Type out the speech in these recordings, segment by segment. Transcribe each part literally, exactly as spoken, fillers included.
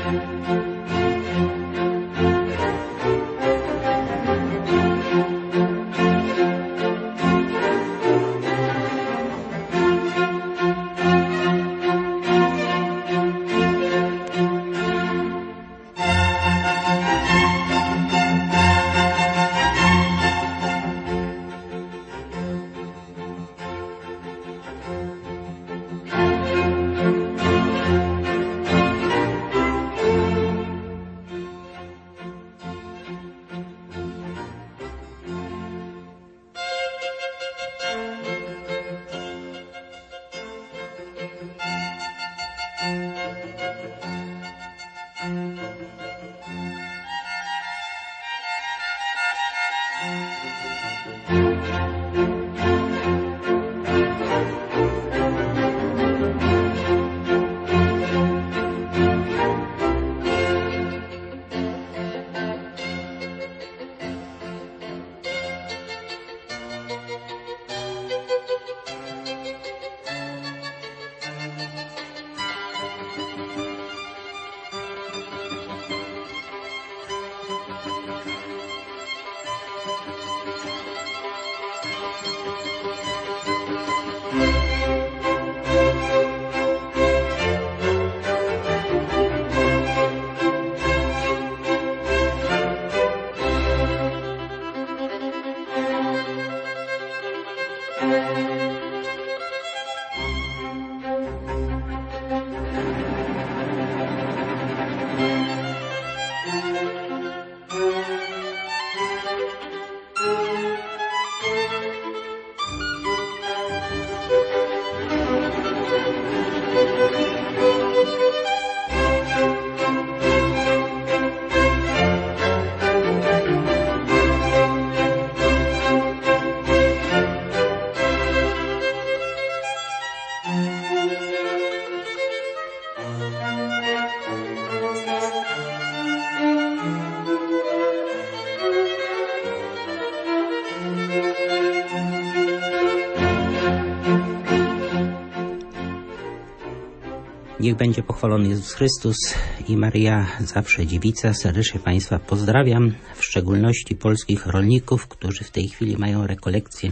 Niech będzie pochwalony Jezus Chrystus i Maria zawsze dziewica. Serdecznie Państwa pozdrawiam, w szczególności polskich rolników, którzy w tej chwili mają rekolekcję.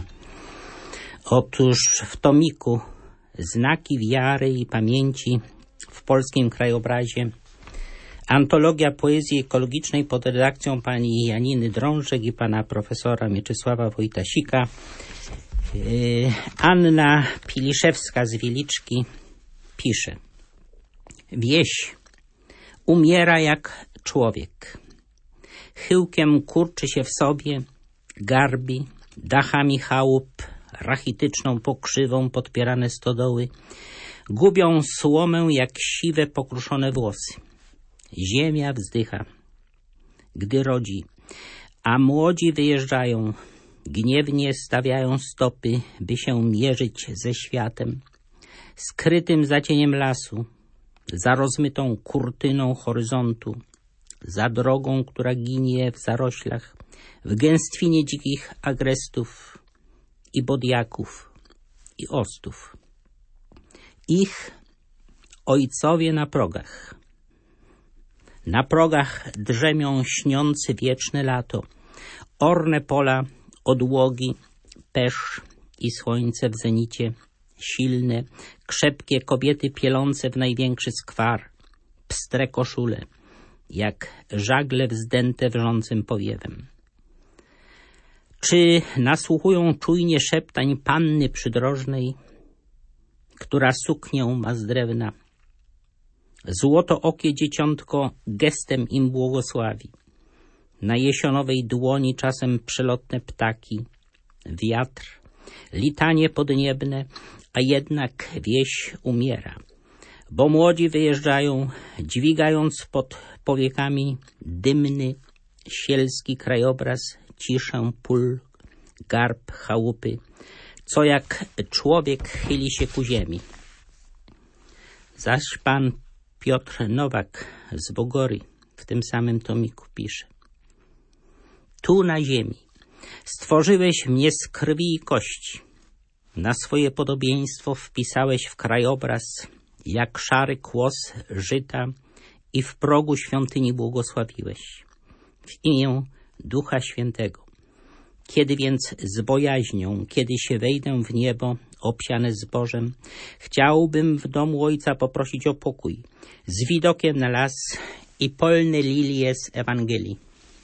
Otóż w tomiku Znaki wiary i pamięci w polskim krajobrazie, antologia poezji ekologicznej pod redakcją pani Janiny Drążek i pana profesora Mieczysława Wojtasika, yy, Anna Piliszewska z Wieliczki pisze: wieś umiera jak człowiek. Chyłkiem kurczy się w sobie, garbi, dachami chałup, rachityczną pokrzywą podpierane stodoły, gubią słomę jak siwe pokruszone włosy. Ziemia wzdycha, gdy rodzi, a młodzi wyjeżdżają, gniewnie stawiają stopy, by się mierzyć ze światem, skrytym za cieniem lasu, za rozmytą kurtyną horyzontu, za drogą, która ginie w zaroślach, w gęstwinie dzikich agrestów i bodiaków i ostów. Ich ojcowie na progach. Na progach drzemią śniący wieczne lato, orne pola, odłogi, pesz i słońce w zenicie, silne, krzepkie kobiety pielące w największy skwar, pstre koszule, jak żagle wzdęte wrzącym powiewem. Czy nasłuchują czujnie szeptań panny przydrożnej, która suknię ma z drewna? Złotookie dzieciątko gestem im błogosławi. Na jesionowej dłoni czasem przelotne ptaki, wiatr, litanie podniebne, a jednak wieś umiera. Bo młodzi wyjeżdżają, dźwigając pod powiekami dymny, sielski krajobraz, ciszę pól, garb, chałupy, co jak człowiek chyli się ku ziemi. Zaś pan Piotr Nowak z Bogory w tym samym tomiku pisze: tu na ziemi stworzyłeś mnie z krwi i kości. Na swoje podobieństwo wpisałeś w krajobraz jak szary kłos żyta i w progu świątyni błogosławiłeś. W imię Ducha Świętego. Kiedy więc z bojaźnią, kiedy się wejdę w niebo, obsiane zbożem, chciałbym w domu Ojca poprosić o pokój, z widokiem na las i polne lilie z Ewangelii.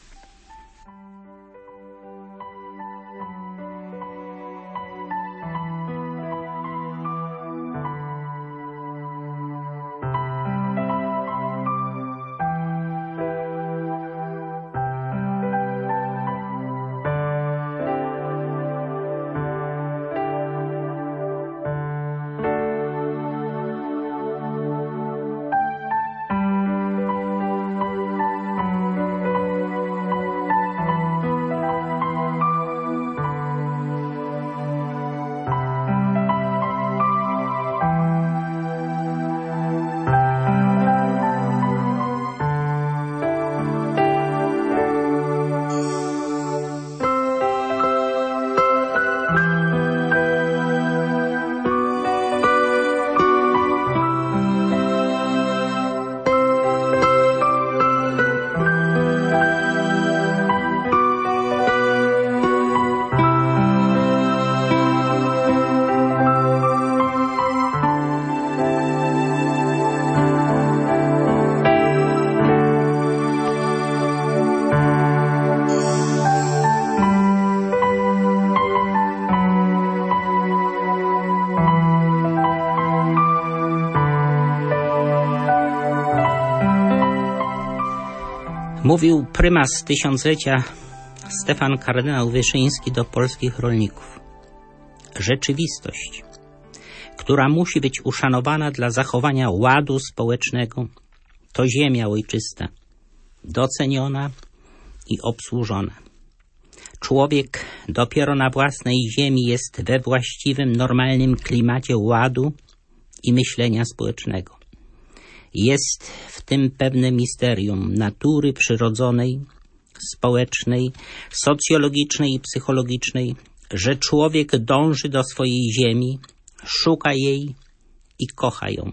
Mówił prymas tysiąclecia Stefan kardynał Wyszyński do polskich rolników. Rzeczywistość, która musi być uszanowana dla zachowania ładu społecznego, to ziemia ojczysta, doceniona i obsłużona. Człowiek dopiero na własnej ziemi jest we właściwym, normalnym klimacie ładu i myślenia społecznego. Jest w tym pewne misterium natury przyrodzonej, społecznej, socjologicznej i psychologicznej, że człowiek dąży do swojej ziemi, szuka jej i kocha ją.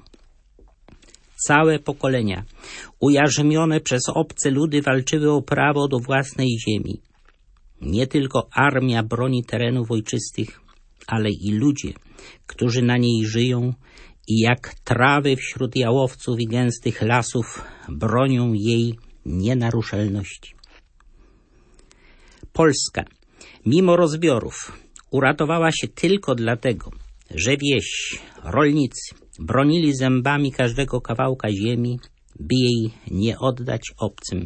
Całe pokolenia, ujarzmione przez obce ludy, walczyły o prawo do własnej ziemi. Nie tylko armia broni terenów ojczystych, ale i ludzie, którzy na niej żyją i jak trawy wśród jałowców i gęstych lasów bronią jej nienaruszalności. Polska, mimo rozbiorów, uratowała się tylko dlatego, że wieś, rolnicy bronili zębami każdego kawałka ziemi, by jej nie oddać obcym.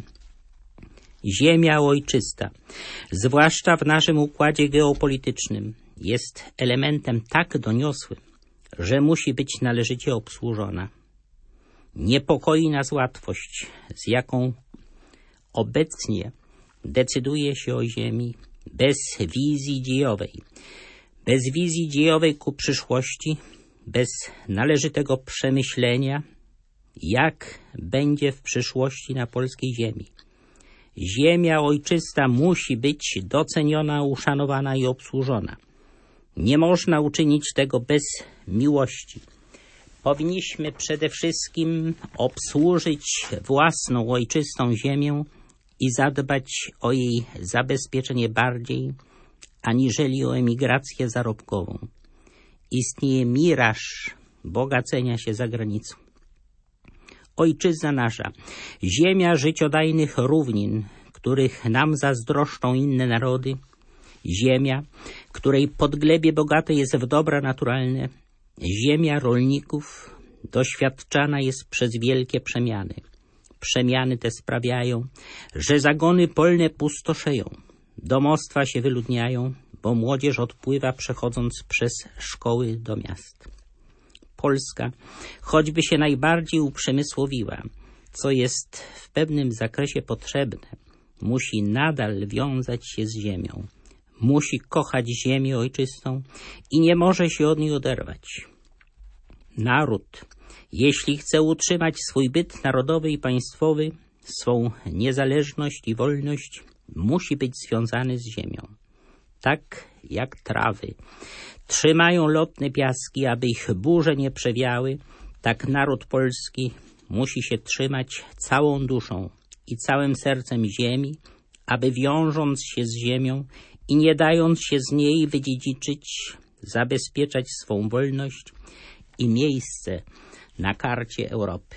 Ziemia ojczysta, zwłaszcza w naszym układzie geopolitycznym, jest elementem tak doniosłym, że musi być należycie obsłużona. Niepokoi nas łatwość, z jaką obecnie decyduje się o ziemi bez wizji dziejowej, bez wizji dziejowej ku przyszłości, bez należytego przemyślenia, jak będzie w przyszłości na polskiej ziemi. Ziemia ojczysta musi być doceniona, uszanowana i obsłużona. Nie można uczynić tego bez miłości. Powinniśmy przede wszystkim obsłużyć własną ojczystą ziemię i zadbać o jej zabezpieczenie bardziej, aniżeli o emigrację zarobkową. Istnieje miraż bogacenia się za granicą. Ojczyzna nasza, ziemia życiodajnych równin, których nam zazdroszczą inne narody, ziemia, której podglebie bogate jest w dobra naturalne, ziemia rolników doświadczana jest przez wielkie przemiany. Przemiany te sprawiają, że zagony polne pustoszeją, domostwa się wyludniają, bo młodzież odpływa, przechodząc przez szkoły do miast. Polska, choćby się najbardziej uprzemysłowiła, co jest w pewnym zakresie potrzebne, musi nadal wiązać się z ziemią. Musi kochać ziemię ojczystą i nie może się od niej oderwać. Naród, jeśli chce utrzymać swój byt narodowy i państwowy, swą niezależność i wolność, musi być związany z ziemią. Tak jak trawy trzymają lotne piaski, aby ich burze nie przewiały, tak naród polski musi się trzymać całą duszą i całym sercem ziemi, aby wiążąc się z ziemią i nie dając się z niej wydziedziczyć, zabezpieczać swą wolność i miejsce na karcie Europy.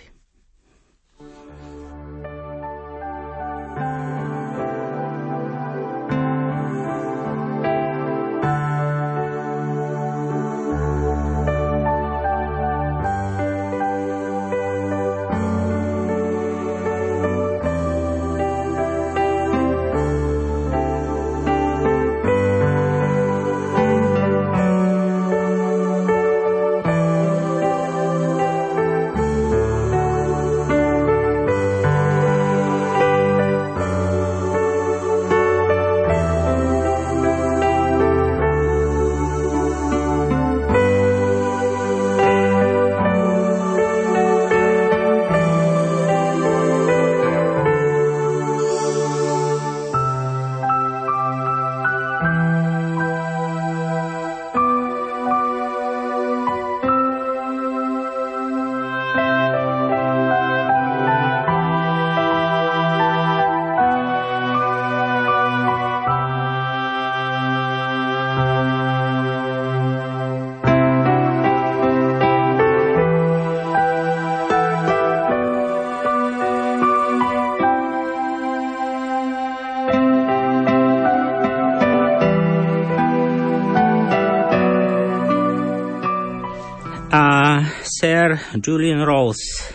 A Sir Julian Rose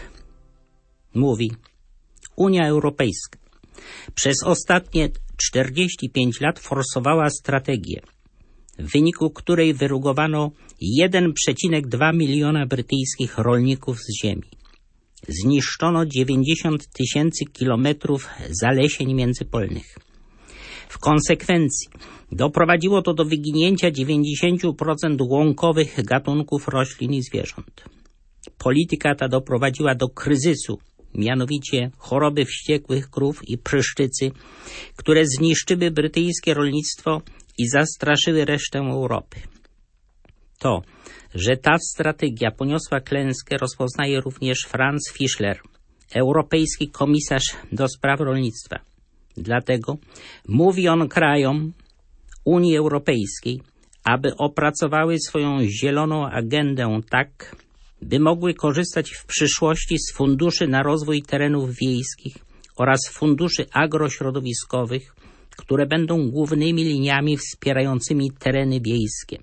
mówi: Unia Europejska przez ostatnie czterdzieści pięć lat forsowała strategię, w wyniku której wyrugowano jeden przecinek dwa miliona brytyjskich rolników z ziemi. Zniszczono dziewięćdziesiąt tysięcy kilometrów zalesień międzypolnych. W konsekwencji doprowadziło to do wyginięcia dziewięćdziesiąt procent łąkowych gatunków roślin i zwierząt. Polityka ta doprowadziła do kryzysu, mianowicie choroby wściekłych krów i pryszczycy, które zniszczyły brytyjskie rolnictwo i zastraszyły resztę Europy. To, że ta strategia poniosła klęskę, rozpoznaje również Franz Fischler, europejski komisarz do spraw rolnictwa. Dlatego mówi on krajom Unii Europejskiej, aby opracowały swoją zieloną agendę tak, by mogły korzystać w przyszłości z funduszy na rozwój terenów wiejskich oraz funduszy agrośrodowiskowych, które będą głównymi liniami wspierającymi tereny wiejskie.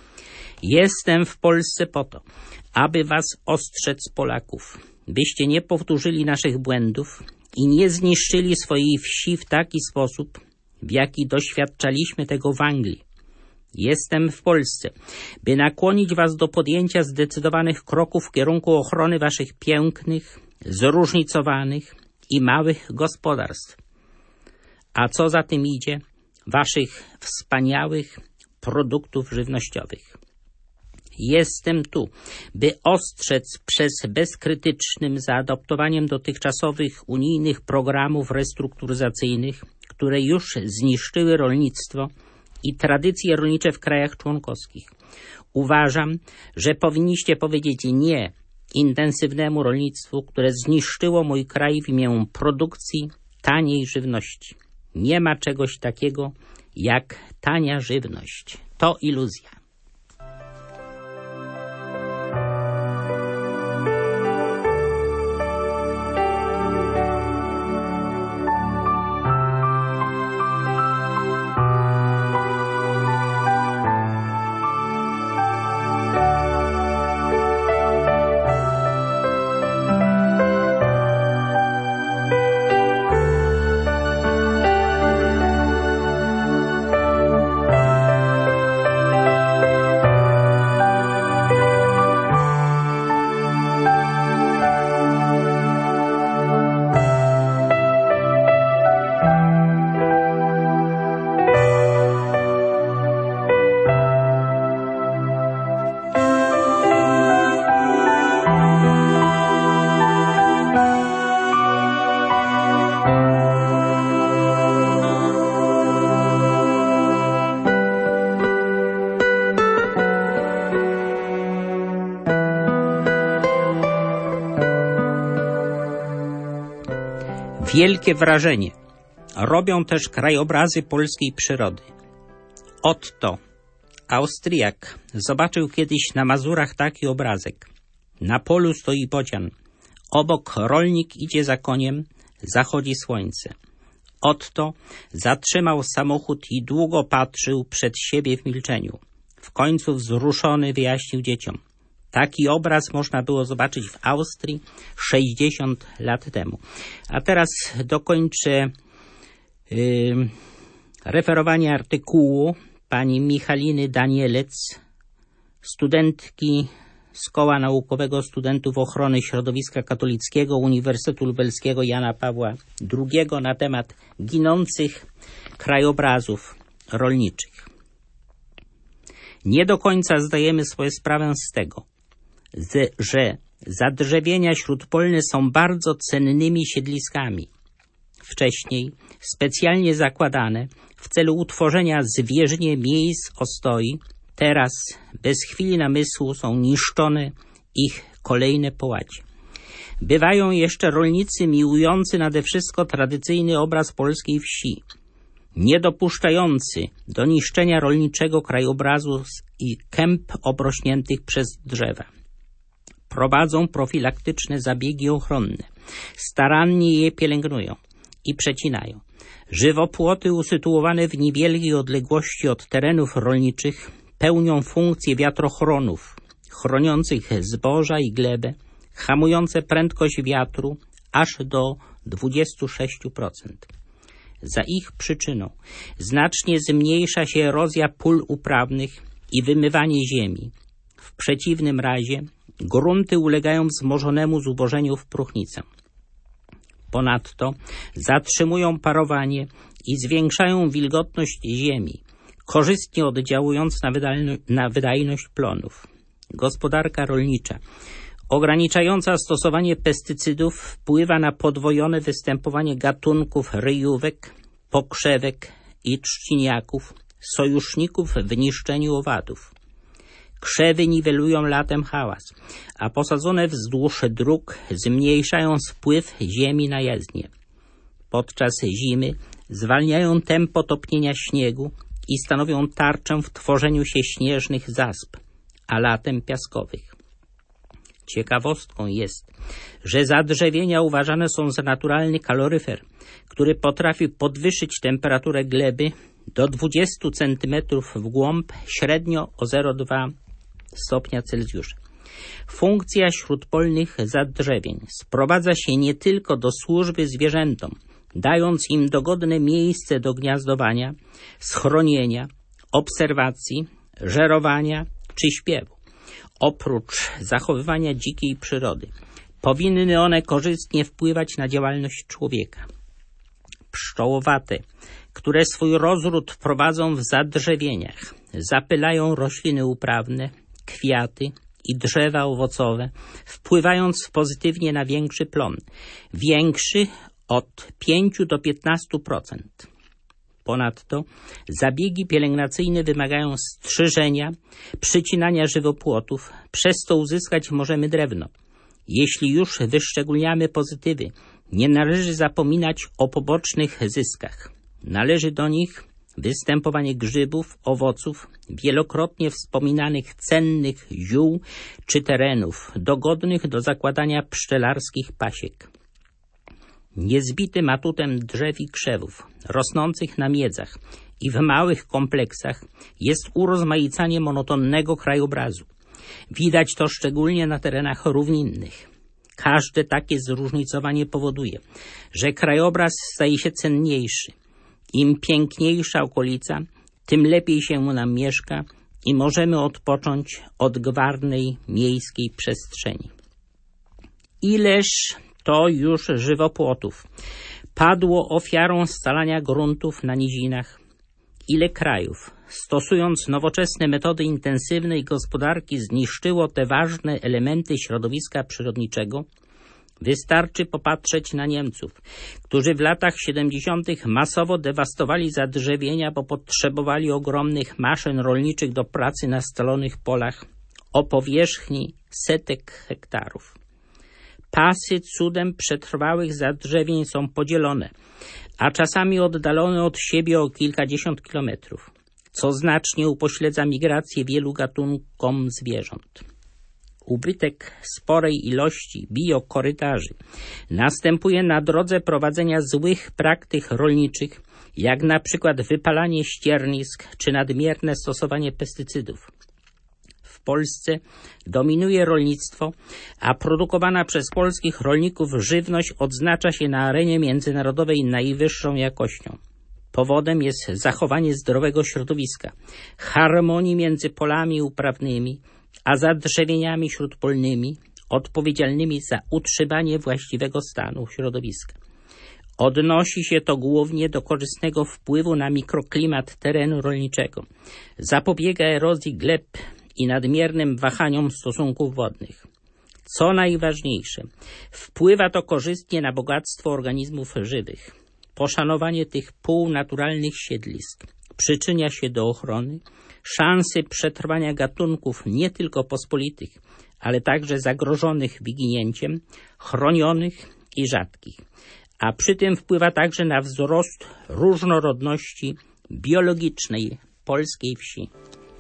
Jestem w Polsce po to, aby was ostrzec, Polaków, byście nie powtórzyli naszych błędów i nie zniszczyli swojej wsi w taki sposób, w jaki doświadczaliśmy tego w Anglii. Jestem w Polsce, by nakłonić was do podjęcia zdecydowanych kroków w kierunku ochrony waszych pięknych, zróżnicowanych i małych gospodarstw. A co za tym idzie, waszych wspaniałych produktów żywnościowych. Jestem tu, by ostrzec przez bezkrytycznym zaadoptowaniem dotychczasowych unijnych programów restrukturyzacyjnych, które już zniszczyły rolnictwo i tradycje rolnicze w krajach członkowskich. Uważam, że powinniście powiedzieć nie intensywnemu rolnictwu, które zniszczyło mój kraj w imię produkcji taniej żywności. Nie ma czegoś takiego jak tania żywność. To iluzja. Wielkie wrażenie robią też krajobrazy polskiej przyrody. Otto, Austriak, zobaczył kiedyś na Mazurach taki obrazek. Na polu stoi bocian. Obok rolnik idzie za koniem, zachodzi słońce. Otto zatrzymał samochód i długo patrzył przed siebie w milczeniu. W końcu wzruszony wyjaśnił dzieciom. Taki obraz można było zobaczyć w Austrii sześćdziesiąt lat temu. A teraz dokończę yy, referowanie artykułu pani Michaliny Danielec, studentki z Koła Naukowego Studentów Ochrony Środowiska Katolickiego Uniwersytetu Lubelskiego Jana Pawła drugiego na temat ginących krajobrazów rolniczych. Nie do końca zdajemy sobie sprawę z tego, że zadrzewienia śródpolne są bardzo cennymi siedliskami. Wcześniej specjalnie zakładane w celu utworzenia zwierznie miejsc ostoi, teraz bez chwili namysłu są niszczone ich kolejne połacie. Bywają jeszcze rolnicy miłujący nade wszystko tradycyjny obraz polskiej wsi, nie dopuszczający do niszczenia rolniczego krajobrazu i kęp obrośniętych przez drzewa. Prowadzą profilaktyczne zabiegi ochronne, starannie je pielęgnują i przecinają. Żywopłoty usytuowane w niewielkiej odległości od terenów rolniczych pełnią funkcję wiatrochronów, chroniących zboża i glebę, hamujące prędkość wiatru aż do dwudziestu sześciu procent. Za ich przyczyną znacznie zmniejsza się erozja pól uprawnych i wymywanie ziemi. W przeciwnym razie grunty ulegają wzmożonemu zubożeniu w próchnicę. Ponadto zatrzymują parowanie i zwiększają wilgotność ziemi, korzystnie oddziałując na, wydajno- na wydajność plonów. Gospodarka rolnicza ograniczająca stosowanie pestycydów wpływa na podwojone występowanie gatunków ryjówek, pokrzewek i trzciniaków, sojuszników w niszczeniu owadów. Krzewy niwelują latem hałas, a posadzone wzdłuż dróg zmniejszają wpływ ziemi na jezdnię. Podczas zimy zwalniają tempo topnienia śniegu i stanowią tarczę w tworzeniu się śnieżnych zasp, a latem piaskowych. Ciekawostką jest, że zadrzewienia uważane są za naturalny kaloryfer, który potrafi podwyższyć temperaturę gleby do dwudziestu centymetrów w głąb, średnio o zero przecinek dwa stopnia Celsjusza. Funkcja śródpolnych zadrzewień sprowadza się nie tylko do służby zwierzętom, dając im dogodne miejsce do gniazdowania, schronienia, obserwacji, żerowania czy śpiewu. Oprócz zachowywania dzikiej przyrody, powinny one korzystnie wpływać na działalność człowieka. Pszczołowate, które swój rozród prowadzą w zadrzewieniach, zapylają rośliny uprawne, kwiaty i drzewa owocowe, wpływając pozytywnie na większy plon, większy od pięciu do piętnastu procent. Ponadto zabiegi pielęgnacyjne wymagają strzyżenia, przycinania żywopłotów, przez co uzyskać możemy drewno. Jeśli już wyszczególniamy pozytywy, nie należy zapominać o pobocznych zyskach. Należy do nich występowanie grzybów, owoców, wielokrotnie wspominanych cennych ziół czy terenów, dogodnych do zakładania pszczelarskich pasiek. Niezbitym atutem drzew i krzewów, rosnących na miedzach i w małych kompleksach, jest urozmaicanie monotonnego krajobrazu. Widać to szczególnie na terenach równinnych. Każde takie zróżnicowanie powoduje, że krajobraz staje się cenniejszy. Im piękniejsza okolica, tym lepiej się nam mieszka i możemy odpocząć od gwarnej miejskiej przestrzeni. Ileż to już żywopłotów padło ofiarą scalania gruntów na nizinach. Ile krajów, stosując nowoczesne metody intensywnej gospodarki, zniszczyło te ważne elementy środowiska przyrodniczego? Wystarczy popatrzeć na Niemców, którzy w latach siedemdziesiątych masowo dewastowali zadrzewienia, bo potrzebowali ogromnych maszyn rolniczych do pracy na scalonych polach o powierzchni setek hektarów. pasy cudem przetrwałych zadrzewień są podzielone, a czasami oddalone od siebie o kilkadziesiąt kilometrów, co znacznie upośledza migrację wielu gatunkom zwierząt. Ubytek sporej ilości biokorytarzy następuje na drodze prowadzenia złych praktyk rolniczych, jak na przykład wypalanie ściernisk czy nadmierne stosowanie pestycydów. W Polsce dominuje rolnictwo, a produkowana przez polskich rolników żywność odznacza się na arenie międzynarodowej najwyższą jakością. Powodem jest zachowanie zdrowego środowiska, harmonii między polami uprawnymi, a zadrzewieniami śródpolnymi odpowiedzialnymi za utrzymanie właściwego stanu środowiska. Odnosi się to głównie do korzystnego wpływu na mikroklimat terenu rolniczego, zapobiega erozji gleb i nadmiernym wahaniom stosunków wodnych. Co najważniejsze, wpływa to korzystnie na bogactwo organizmów żywych. Poszanowanie tych półnaturalnych siedlisk przyczynia się do ochrony szansy przetrwania gatunków nie tylko pospolitych, ale także zagrożonych wyginięciem, chronionych i rzadkich, a przy tym wpływa także na wzrost różnorodności biologicznej polskiej wsi.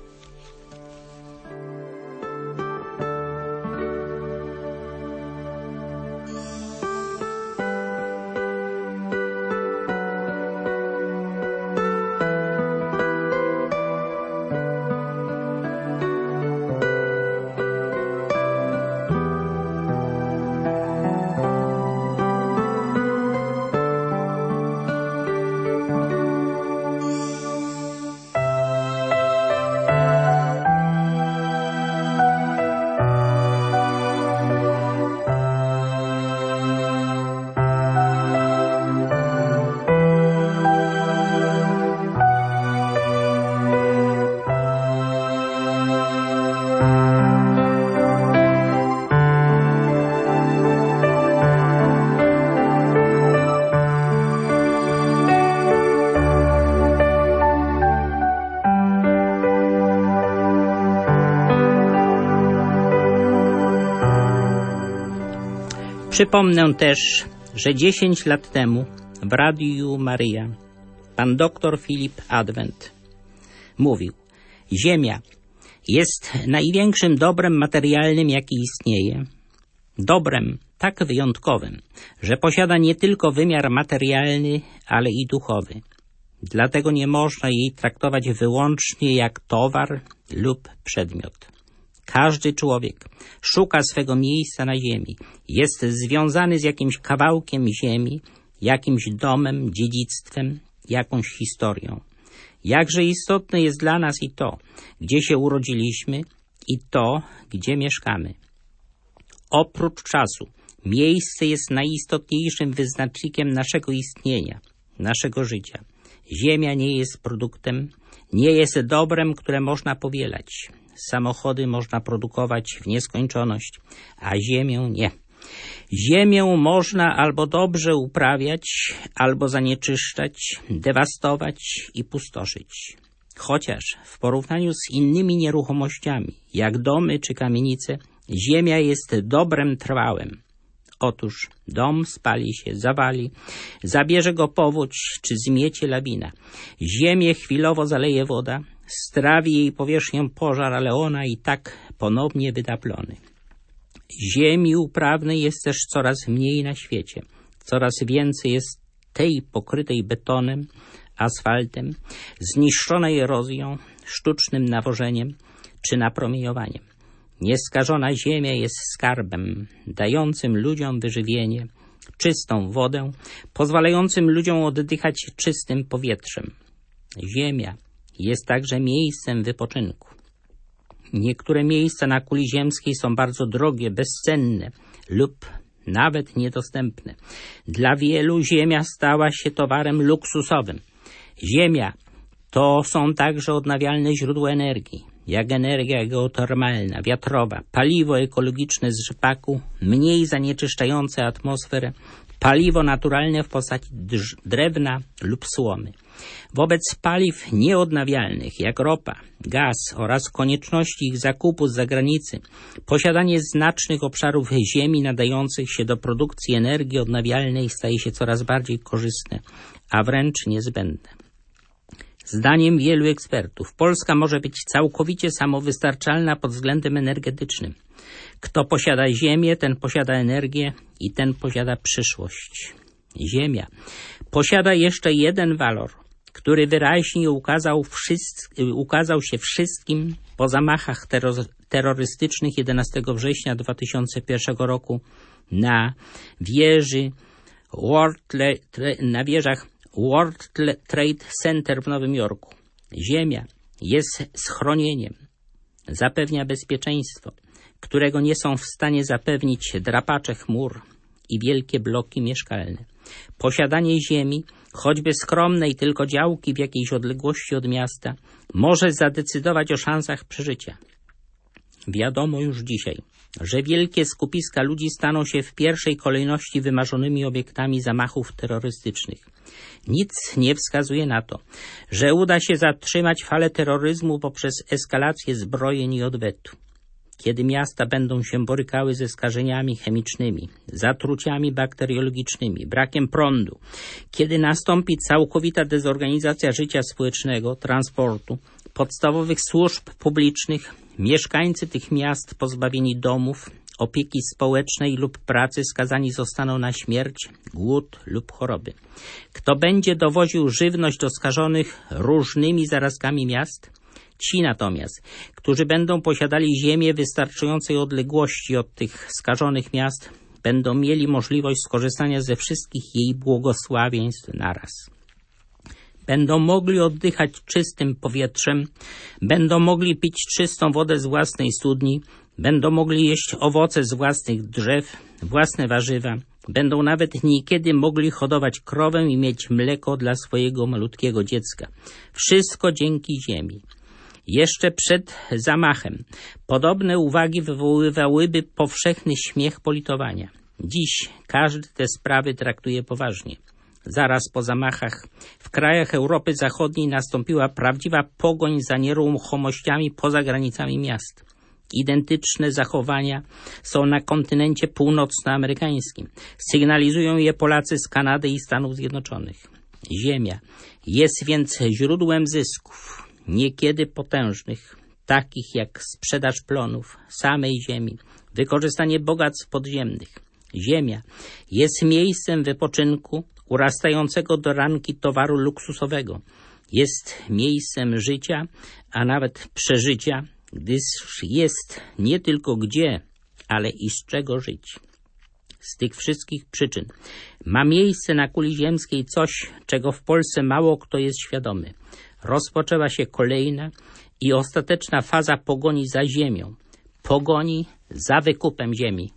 Przypomnę też, że dziesięć lat temu w Radiu Maryja pan doktor Filip Adwent mówił: Ziemia jest największym dobrem materialnym, jaki istnieje. Dobrem tak wyjątkowym, że posiada nie tylko wymiar materialny, ale i duchowy. Dlatego nie można jej traktować wyłącznie jak towar lub przedmiot. Każdy człowiek szuka swego miejsca na ziemi, jest związany z jakimś kawałkiem ziemi, jakimś domem, dziedzictwem, jakąś historią. Jakże istotne jest dla nas i to, gdzie się urodziliśmy, i to, gdzie mieszkamy. Oprócz czasu, miejsce jest najistotniejszym wyznacznikiem naszego istnienia, naszego życia. Ziemia nie jest produktem, nie jest dobrem, które można powielać. Samochody można produkować w nieskończoność, a ziemię nie. Ziemię można albo dobrze uprawiać, albo zanieczyszczać, dewastować i pustoszyć. Chociaż w porównaniu z innymi nieruchomościami, jak domy czy kamienice, ziemia jest dobrem trwałym. Otóż dom spali się, zawali, zabierze go powódź czy zmiecie lawina. Ziemię chwilowo zaleje woda, strawi jej powierzchnię pożar, ale ona i tak ponownie wyda plony. Ziemi uprawnej jest też coraz mniej na świecie. Coraz więcej jest tej pokrytej betonem, asfaltem, zniszczonej erozją, sztucznym nawożeniem czy napromieniowaniem. Nieskażona ziemia jest skarbem, dającym ludziom wyżywienie, czystą wodę, pozwalającym ludziom oddychać czystym powietrzem. Ziemia jest także miejscem wypoczynku. Niektóre miejsca na kuli ziemskiej są bardzo drogie, bezcenne lub nawet niedostępne. Dla wielu ziemia stała się towarem luksusowym. Ziemia to są także odnawialne źródła energii, jak energia geotermalna, wiatrowa, paliwo ekologiczne z rzepaku, mniej zanieczyszczające atmosferę, paliwo naturalne w postaci drewna lub słomy. Wobec paliw nieodnawialnych jak ropa, gaz oraz konieczności ich zakupu z zagranicy, posiadanie znacznych obszarów ziemi nadających się do produkcji energii odnawialnej staje się coraz bardziej korzystne, a wręcz niezbędne. Zdaniem wielu ekspertów Polska może być całkowicie samowystarczalna pod względem energetycznym. Kto posiada ziemię, ten posiada energię i ten posiada przyszłość. Ziemia posiada jeszcze jeden walor, który wyraźnie ukazał, wszyscy, ukazał się wszystkim po zamachach terror, terrorystycznych jedenastego września dwa tysiące pierwszego roku na wieży World, na wieżach World Trade Center w Nowym Jorku. Ziemia jest schronieniem, zapewnia bezpieczeństwo, którego nie są w stanie zapewnić drapacze chmur i wielkie bloki mieszkalne. Posiadanie ziemi, choćby skromnej tylko działki w jakiejś odległości od miasta, może zadecydować o szansach przeżycia. Wiadomo już dzisiaj, że wielkie skupiska ludzi staną się w pierwszej kolejności wymarzonymi obiektami zamachów terrorystycznych. Nic nie wskazuje na to, że uda się zatrzymać falę terroryzmu poprzez eskalację zbrojeń i odwetu. Kiedy miasta będą się borykały ze skażeniami chemicznymi, zatruciami bakteriologicznymi, brakiem prądu, kiedy nastąpi całkowita dezorganizacja życia społecznego, transportu, podstawowych służb publicznych, mieszkańcy tych miast pozbawieni domów, opieki społecznej lub pracy skazani zostaną na śmierć, głód lub choroby. Kto będzie dowoził żywność do skażonych różnymi zarazkami miast? Ci natomiast, którzy będą posiadali ziemię wystarczającej odległości od tych skażonych miast, będą mieli możliwość skorzystania ze wszystkich jej błogosławieństw naraz. Będą mogli oddychać czystym powietrzem, będą mogli pić czystą wodę z własnej studni, będą mogli jeść owoce z własnych drzew, własne warzywa, będą nawet niekiedy mogli hodować krowę i mieć mleko dla swojego malutkiego dziecka. Wszystko dzięki ziemi. Jeszcze przed zamachem podobne uwagi wywoływałyby powszechny śmiech politowania. Dziś każdy te sprawy traktuje poważnie. Zaraz po zamachach w krajach Europy Zachodniej nastąpiła prawdziwa pogoń za nieruchomościami poza granicami miast. Identyczne zachowania są na kontynencie północnoamerykańskim. Sygnalizują je Polacy z Kanady i Stanów Zjednoczonych. Ziemia jest więc źródłem zysków, niekiedy potężnych, takich jak sprzedaż plonów, samej ziemi, wykorzystanie bogactw podziemnych. Ziemia jest miejscem wypoczynku, urastającego do rangi towaru luksusowego. Jest miejscem życia, a nawet przeżycia, gdyż jest nie tylko gdzie, ale i z czego żyć. Z tych wszystkich przyczyn ma miejsce na kuli ziemskiej coś, czego w Polsce mało kto jest świadomy. Rozpoczęła się kolejna i ostateczna faza pogoni za ziemią, pogoni za wykupem ziemi.